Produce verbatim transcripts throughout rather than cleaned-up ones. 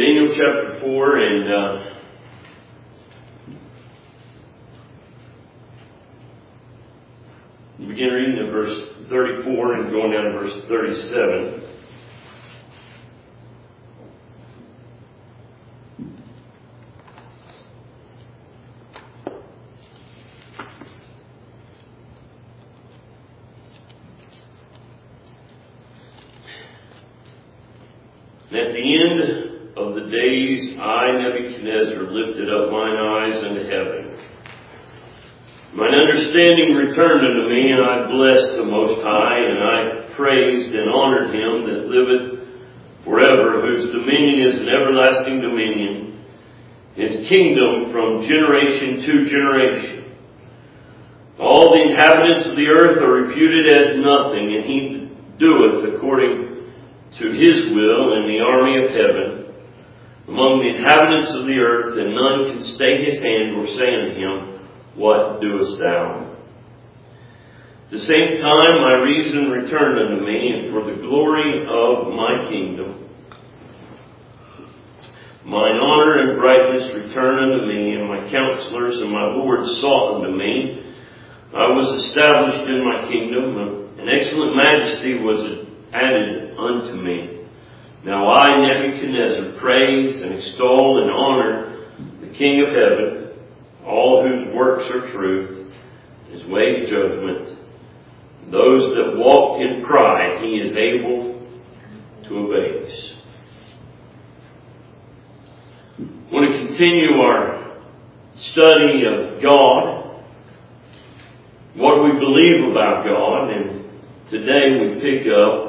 Daniel chapter four, and uh, begin reading at verse thirty-four and going down to verse thirty-seven. And at the end of the days, I, Nebuchadnezzar, lifted up mine eyes unto heaven. Mine understanding returned unto me, and I blessed the Most High, and I praised and honored him that liveth forever, whose dominion is an everlasting dominion, his kingdom from generation to generation. All the inhabitants of the earth are reputed as nothing, and he doeth according to his will in the army of heaven among the inhabitants of the earth, and none can stay his hand or say unto him, What doest thou? At the same time my reason returned unto me, and for the glory of my kingdom mine honor and brightness returned unto me, and my counselors and my lords sought unto me. I was established in my kingdom, and excellent majesty was added unto me. Now I, Nebuchadnezzar, praise and extol and honor the King of heaven, all whose works are truth, his ways judgment. Those that walk in pride he is able to abase. I want to continue our study of God, what we believe about God, and today we pick up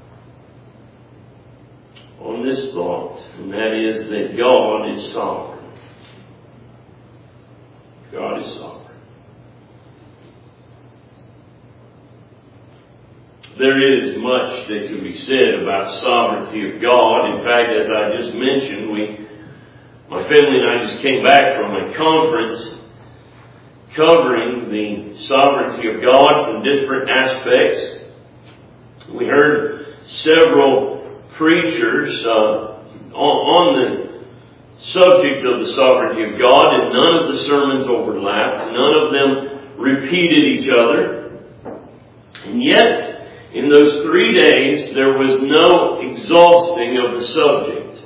on this thought, and that is that God is sovereign. God is sovereign. There is much that can be said about sovereignty of God. In fact, as I just mentioned, we, my family and I just came back from a conference covering the sovereignty of God from different aspects. We heard several preachers uh, on, on the subject of the sovereignty of God, and none of the sermons overlapped. None of them repeated each other. And yet, in those three days, there was no exhausting of the subject.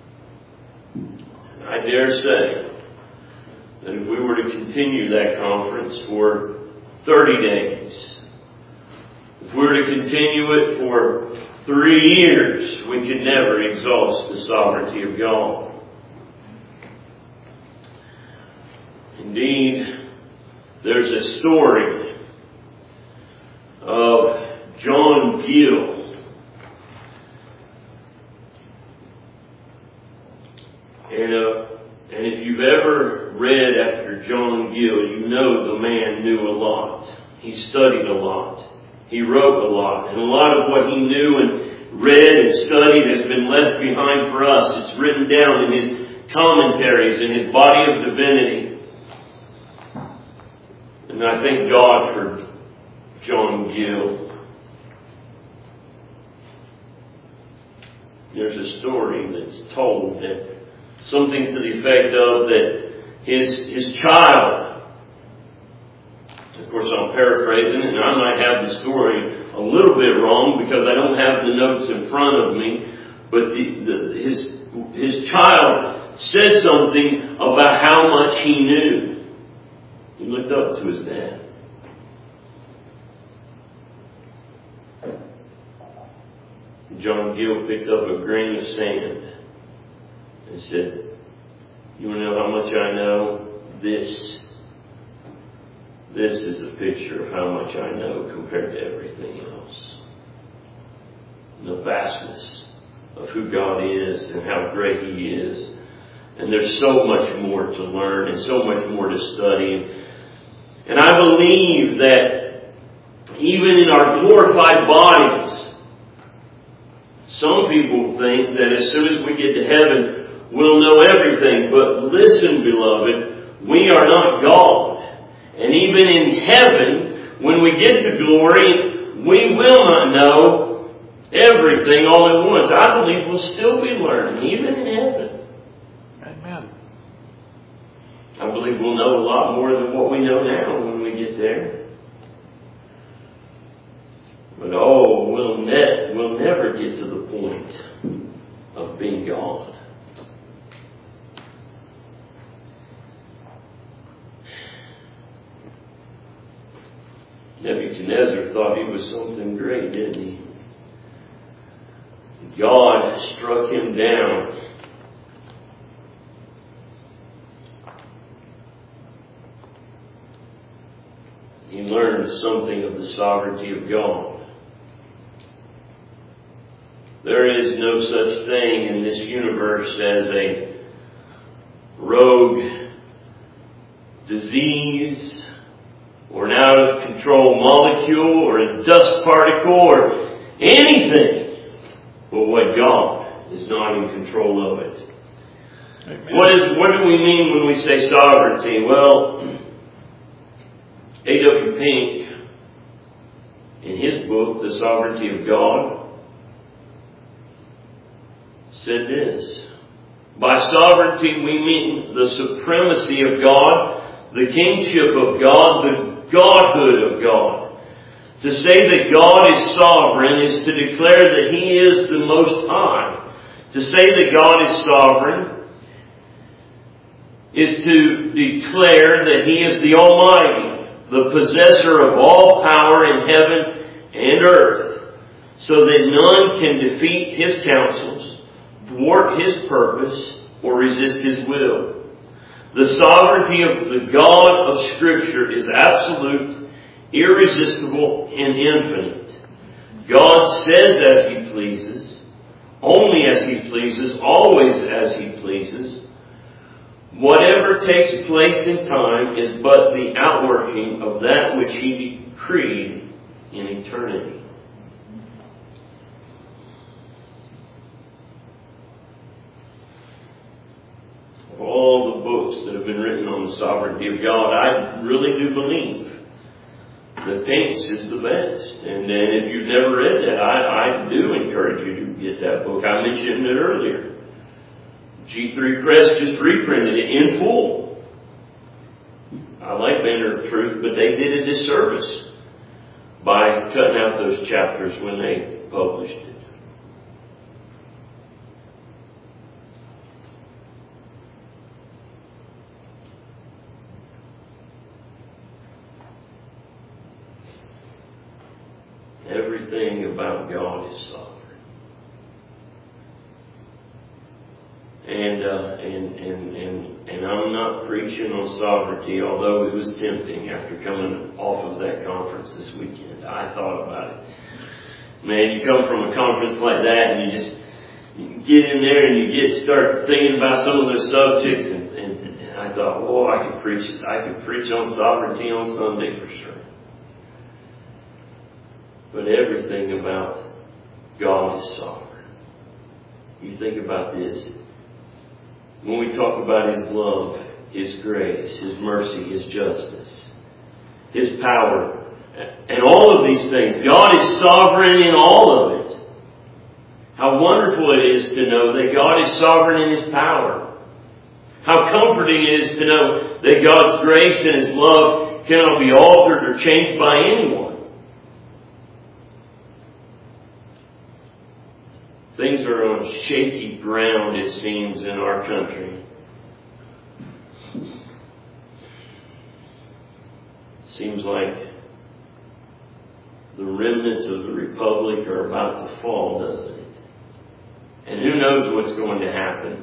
And I dare say that if we were to continue that conference for thirty days, if we were to continue it for three years, we could never exhaust the sovereignty of God. Indeed, there's a story of John Gill. And, uh, and if you've ever read after John Gill, you know the man knew a lot. He studied a lot. He wrote a lot. And a lot of what he knew and read and studied has been left behind for us. It's written down in his commentaries, in his body of divinity. And I thank God for John Gill. There's a story that's told that something to the effect of that his his child, of course I'm paraphrasing it, and I might have the story a little bit wrong because I don't have the notes in front of me, but the, the, his his child said something about how much he knew. He looked up to his dad. John Gill picked up a grain of sand and said, "You want to know how much I know? This. This is a picture of how much I know compared to everything else. The vastness of who God is and how great He is. And there's so much more to learn and so much more to study. And I believe that even in our glorified bodies, some people think that as soon as we get to heaven, we'll know everything. But listen, beloved, we are not God. And even in heaven, when we get to glory, we will not know everything all at once. I believe we'll still be learning, even in heaven. Amen. I believe we'll know a lot more than what we know now when we get there. But oh, we'll, ne- we'll never get to the point of being God. Nebuchadnezzar thought he was something great, didn't he? God struck him down. He learned something of the sovereignty of God. There is no such thing in this universe as a rogue disease or an out of control molecule or a dust particle or anything but what God is not in control of it. Amen. What is what do we mean when we say sovereignty? Well, A W Pink, in his book, The Sovereignty of God, said this: by sovereignty we mean the supremacy of God, the kingship of God, the godhood of God. To say that God is sovereign is to declare that He is the Most High. To say that God is sovereign is to declare that He is the Almighty, the possessor of all power in heaven and earth, so that none can defeat His counsels, thwart His purpose, or resist His will. The sovereignty of the God of Scripture is absolute, irresistible, and infinite. God says as He pleases, only as He pleases, always as He pleases. Whatever takes place in time is but the outworking of that which He decreed in eternity. Of all the books that have been written on the sovereignty of God, I really do believe that Pink's is the best. And, and if you've never read that, I, I do encourage you to get that book. I mentioned it earlier. G three Press just reprinted it in full. I like Banner of Truth, but they did a disservice by cutting out those chapters when they published it. Everything about God is sovereign. And, uh, and, and, and, and I'm not preaching on sovereignty, although it was tempting after coming off of that conference this weekend. I thought about it. Man, you come from a conference like that and you just you get in there and you get start thinking about some of those subjects, and, and, and I thought, oh, I could preach, I could preach on sovereignty on Sunday for sure. But everything about God is sovereign. You think about this. When we talk about His love, His grace, His mercy, His justice, His power, and all of these things, God is sovereign in all of it. How wonderful it is to know that God is sovereign in His power. How comforting it is to know that God's grace and His love cannot be altered or changed by anyone. Things are on shaky ground, it seems, in our country. Seems like the remnants of the Republic are about to fall, doesn't it? And who knows what's going to happen.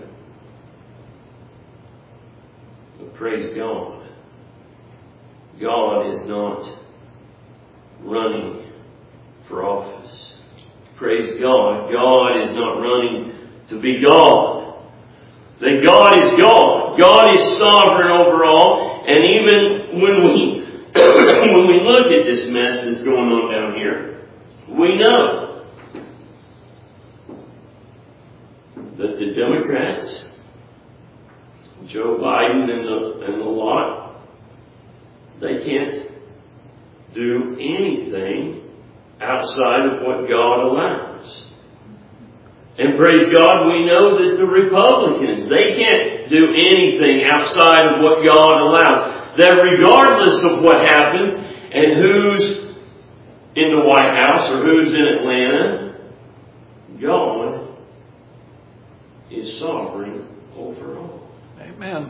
But praise God. God is not running for office. Praise God. God is not running to be God. That God is God. God is sovereign over all. And even when we when we look at this mess that's going on down here, we know that the Democrats, Joe Biden and the, and the lot, they can't do anything outside of what God allows. And praise God, we know that the Republicans, they can't do anything outside of what God allows. That regardless of what happens and who's in the White House or who's in Atlanta, God is sovereign over all. Amen.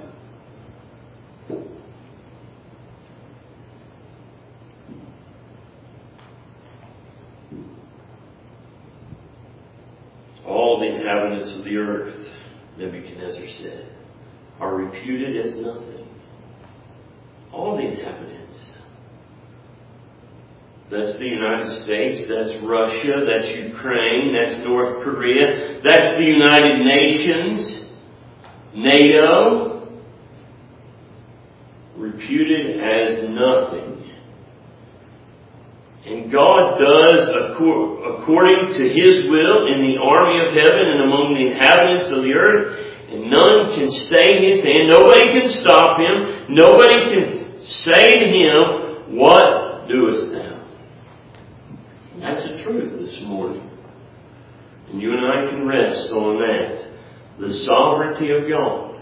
All the inhabitants of the earth, Nebuchadnezzar said, are reputed as nothing. All the inhabitants. That's the United States, that's Russia, that's Ukraine, that's North Korea, that's the United Nations, NATO, reputed as nothing. And God does according to His will in the army of heaven and among the inhabitants of the earth, and none can stay His hand. Nobody can stop Him. Nobody can say to Him, "What doest thou?" And that's the truth this morning. And you and I can rest on that. The sovereignty of God.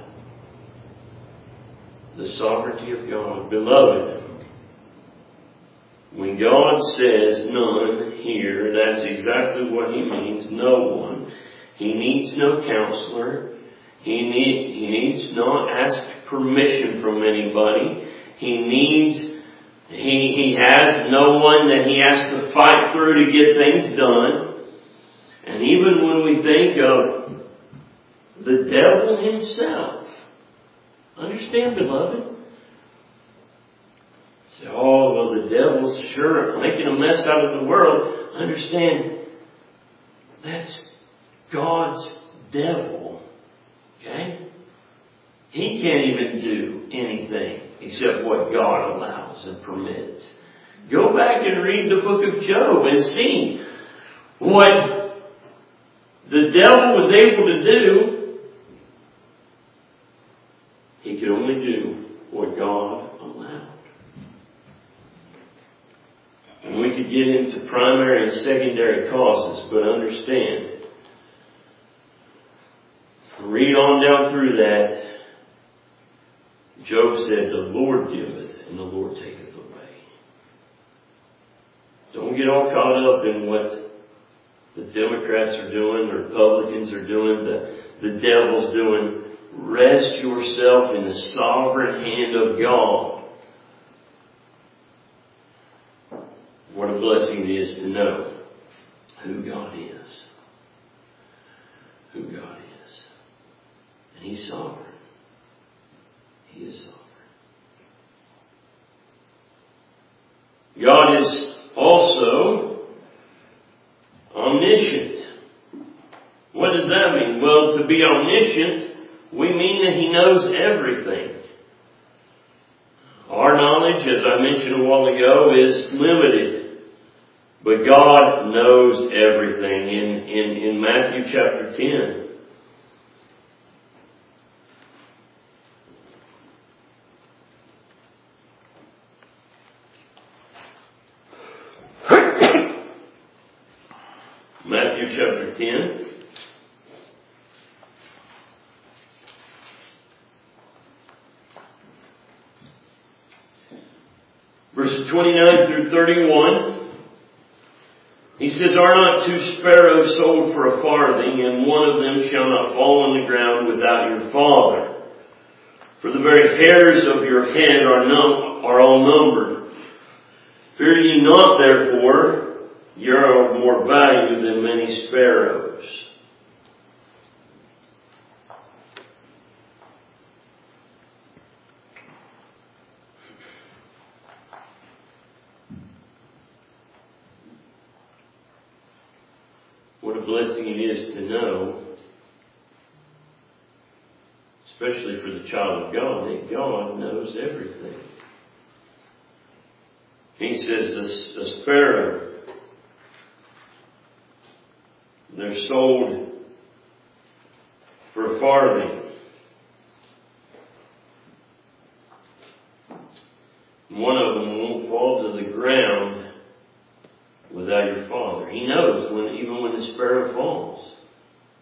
The sovereignty of God. Beloved, when God says none here, that's exactly what He means. No one. He needs no counselor. He, need, he needs not ask permission from anybody. He needs, he, he has no one that he has to fight through to get things done. And even when we think of the devil himself, understand, beloved, say, oh, well, the devil's sure making a mess out of the world. Understand, that's God's devil. Okay? He can't even do anything except what God allows and permits. Go back and read the book of Job and see what the devil was able to do. He could only do what God allowed. And we could get into primary and secondary causes, but understand, read on down through that. Job said, the Lord giveth and the Lord taketh away. Don't get all caught up in what the Democrats are doing, the Republicans are doing, the, the devil's doing. Rest yourself in the sovereign hand of God. What a blessing it is to know who God is. Who God is. And He's sovereign. He is sovereign. God is also omniscient. What does that mean? Well, to be omniscient, we mean that He knows everything. Our knowledge, as I mentioned a while ago, is limited. But God knows everything. In, in, in Matthew chapter ten, Matthew chapter ten, verses twenty-nine through thirty-one, He says, are not two sparrows sold for a farthing, and one of them shall not fall on the ground without your Father? For the very hairs of your head are, num- are all numbered. Fear ye not, therefore, ye are of more value than many sparrows. What a blessing it is to know, especially for the child of God, that God knows everything. He says the, the sparrow, they're sold for a farthing. One of them won't fall to the ground without your Father. He knows when, even when the sparrow falls.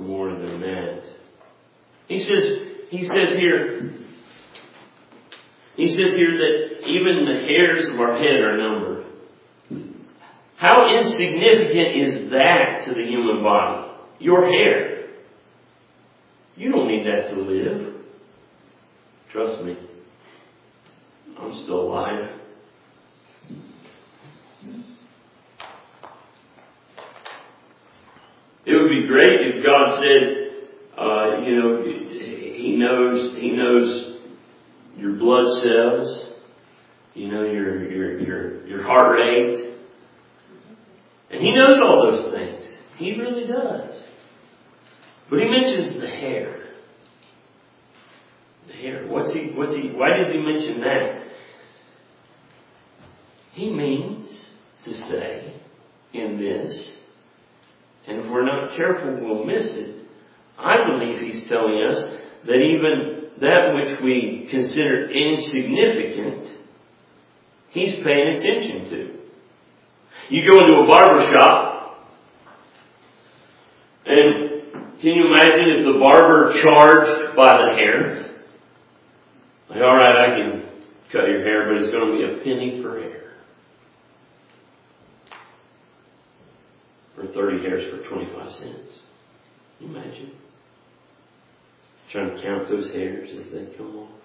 more than that. He says, he says here, he says here that even the hairs of our head are numbered. How insignificant is that to the human body? Your hair. You don't need that to live. Trust me. I'm still alive. It would be great if God said, uh, you know, He knows, He knows your blood cells, you know, your your your your heart rate, and He knows all those things. He really does. But He mentions the hair. The hair. What's he? What's he? Why does He mention that? He means to say in this, and if we're not careful, we'll miss it. I believe He's telling us that even that which we consider insignificant, He's paying attention to. You go into a barber shop, and can you imagine if the barber charged by the hair? Like, all right, I can cut your hair, but it's going to be a penny per hair. Or thirty hairs for twenty-five cents. Can you imagine? Trying to count those hairs as they come off.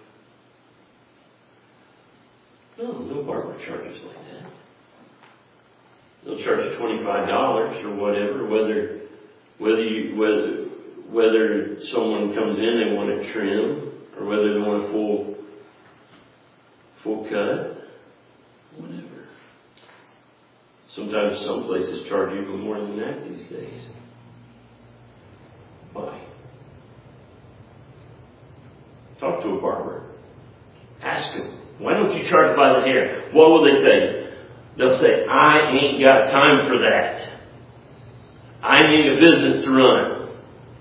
No, no barber charges like that. They'll charge twenty-five dollars or whatever, whether whether you whether whether someone comes in, they want a trim, or whether they want a full full cut, whatever. Sometimes some places charge even more than that these days. Why? Talk to a barber. Ask him, why don't you charge by the hair? What will they tell you? They'll say, I ain't got time for that. I need a business to run.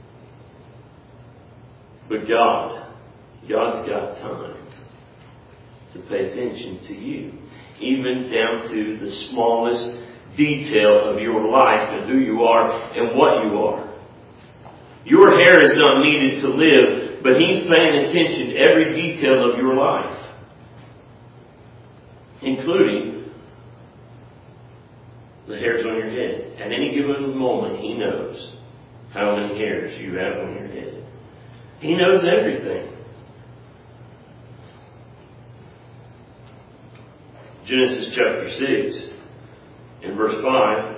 But God, God's got time to pay attention to you, even down to the smallest detail of your life and who you are and what you are. Your hair is not needed to live, but He's paying attention to every detail of your life, including the hairs on your head. At any given moment, He knows how many hairs you have on your head. He knows everything. Genesis chapter six, in verse five.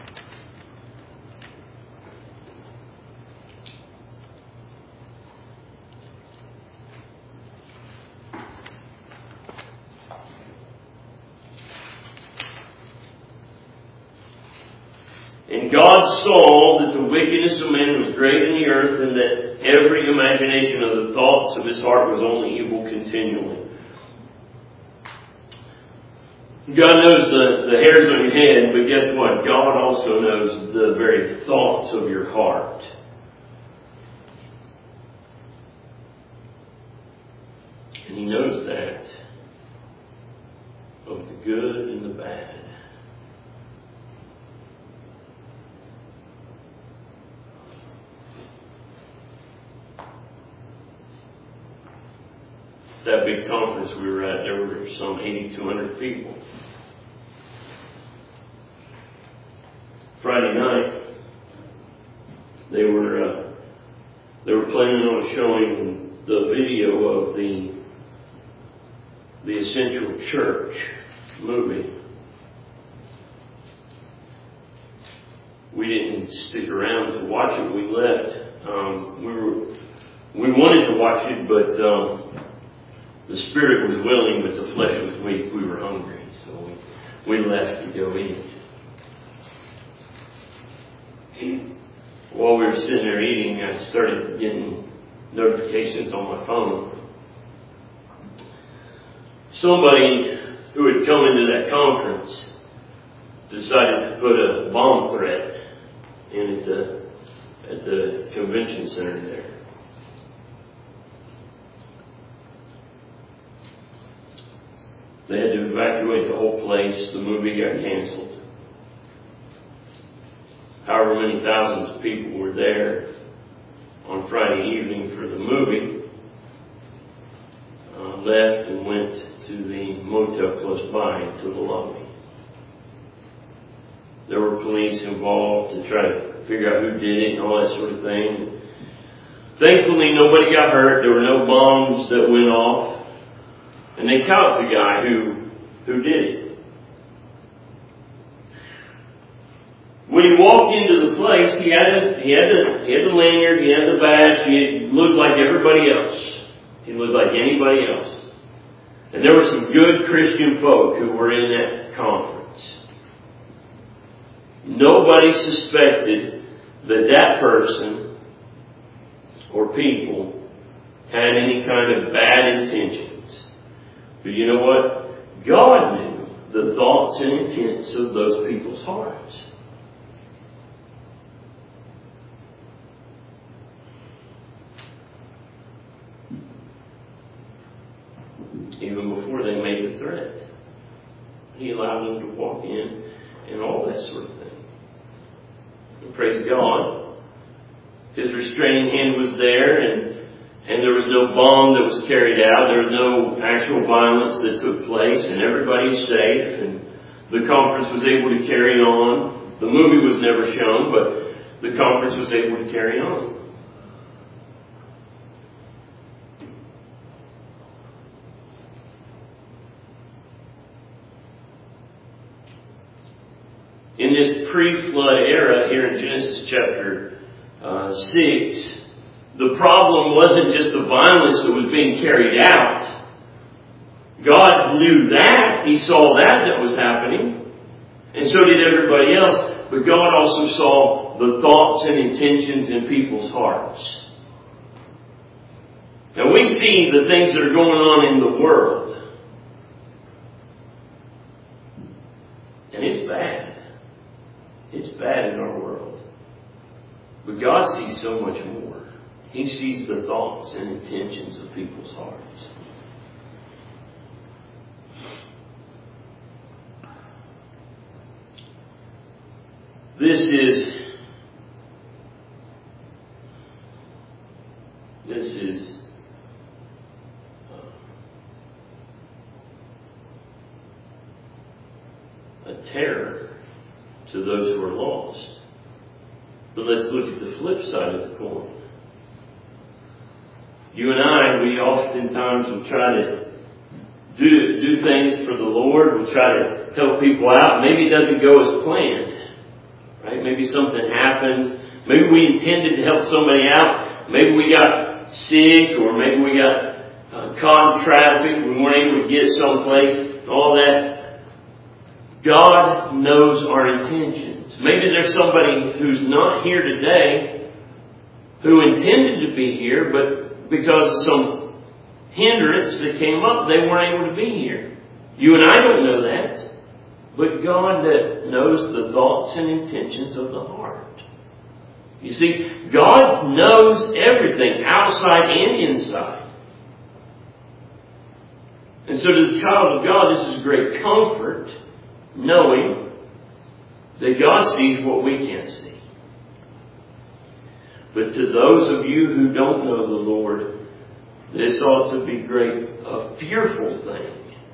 And God saw that the wickedness of man was great in the earth, and that every imagination of the thoughts of his heart was only evil continually. God knows the, the hairs on your head, but guess what? God also knows the very thoughts of your heart. And He knows that. Both the good and the bad. That big conference we were at, there were some eighty-two hundred people. Friday night, they were uh, they were planning on showing the video of the the Essential Church movie. We didn't stick around to watch it. We left. Um, we were we wanted to watch it, but um, the spirit was willing, but the flesh was weak. We were hungry, so we, we left to go eat. While we were sitting there eating, I started getting notifications on my phone. Somebody who had come into that conference decided to put a bomb threat in at the, at the convention center there. They had to evacuate the whole place. The movie got canceled. However many thousands of people were there. on Friday evening for the movie, uh, left and went to the motel close by to the lobby. There were police involved to try to figure out who did it and all that sort of thing. Thankfully, nobody got hurt. There were no bombs that went off. And they caught the guy who, who did it. When he walked into the place, he had a, he had the, he had the lanyard, he had the badge, he looked like everybody else. He looked like anybody else. And there were some good Christian folk who were in that conference. Nobody suspected that that person or people had any kind of bad intentions. But you know what? God knew the thoughts and intents of those people's hearts. Even before they made the threat, He allowed them to walk in and all that sort of thing. And praise God, His restraining hand was there, and and there was no bomb that was carried out. There was no actual violence that took place, and everybody's safe, and the conference was able to carry on. The movie was never shown, but the conference was able to carry on. In this pre-flood era here in Genesis chapter uh, six, the problem wasn't just the violence that was being carried out. God knew that. He saw that that was happening. And so did everybody else. But God also saw the thoughts and intentions in people's hearts. Now we see the things that are going on in the world. And it's bad. It's bad in our world. But God sees so much more. He sees the thoughts and intentions of people's hearts. This is this is uh, a terror to those who are lost. But let's look at the flip side of the coin. You and I, we oftentimes will try to do, do things for the Lord. We'll try to help people out. Maybe it doesn't go as planned. Right? Maybe something happens. Maybe we intended to help somebody out. Maybe we got sick, or maybe we got uh, caught in traffic. We weren't able to get someplace. All that. God knows our intentions. Maybe there's somebody who's not here today who intended to be here, but because of some hindrance that came up, they weren't able to be here. You and I don't know that. But God that knows the thoughts and intentions of the heart. You see, God knows everything, outside and inside. And so to the child of God, this is great comfort, knowing that God sees what we can't see. But to those of you who don't know the Lord, this ought to be great, a fearful thing.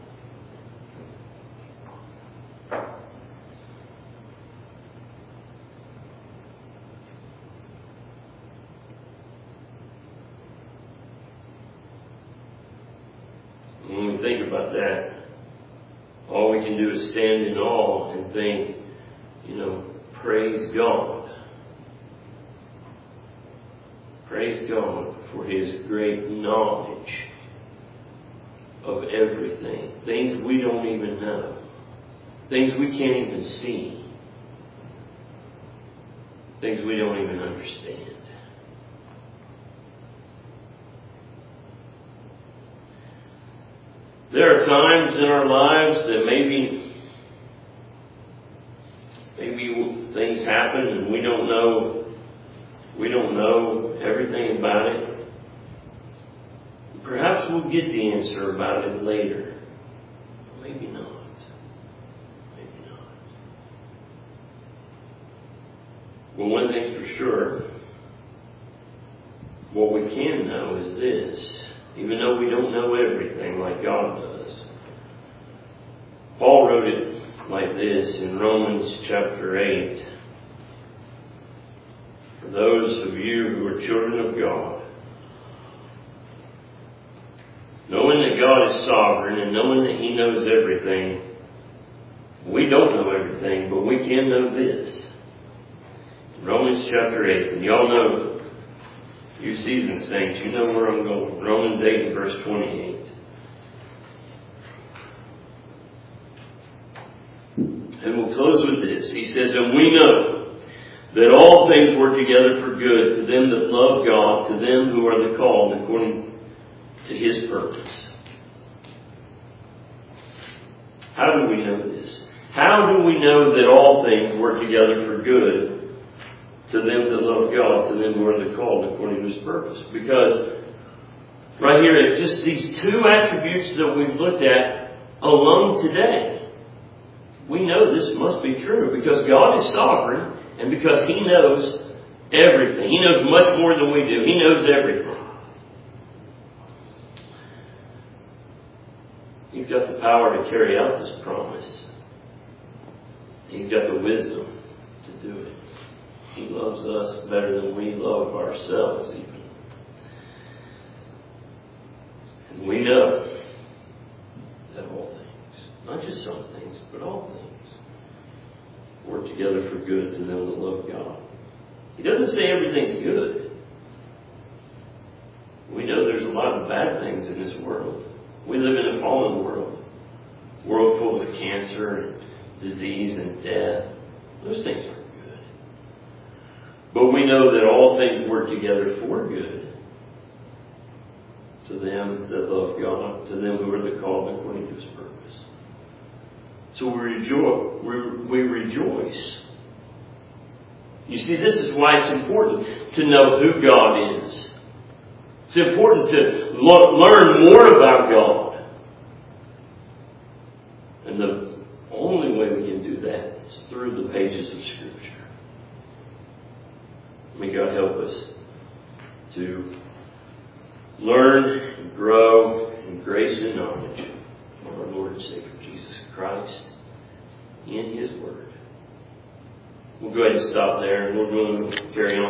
When we think about that, all we can do is stand in awe and think, you know, praise God. Praise God for His great knowledge of everything. Things we don't even know. Things we can't even see. Things we don't even understand. There are times in our lives that maybe maybe things happen and we don't know we don't know everything about it. Perhaps we'll get the answer about it later. Maybe not. Maybe not. Well, one thing's for sure. what we can know is this. Even though we don't know everything like God does. Paul wrote it like this in Romans chapter eight. For those of you who are children of God, knowing that God is sovereign and knowing that He knows everything, we don't know everything, but we can know this. In Romans chapter eight, and y'all know, you seasoned saints, you know where I'm going. Romans eight and verse twenty-eight. And we'll close with this. He says, and we know that all things work together for good to them that love God, to them who are the called according to His purpose. How do we know this? How do we know that all things work together for good to them that love God, to them who are the called according to His purpose? Because right here, it's just these two attributes that we've looked at alone today. We know this must be true because God is sovereign and because He knows everything. He knows much more than we do. He knows everything. He's got the power to carry out this promise. He's got the wisdom to do it. He loves us better than we love ourselves even. And we know that all things, not just some things, but all things, work together for good to them that love God. He doesn't say everything's good. We know there's a lot of bad things in this world. We live in a fallen world. A world full of cancer and disease and death. Those things aren't good. But we know that all things work together for good to them that love God, to them who are the called according to His purpose. So we rejoice. We, we rejoice. You see, this is why it's important to know who God is. It's important to lo- learn more about God. And the only way we can do that is through the pages of Scripture. May God help us to learn and grow in grace and knowledge of our Lord and Savior Jesus Christ in His Word. We'll go ahead and stop there and we'll go and carry on.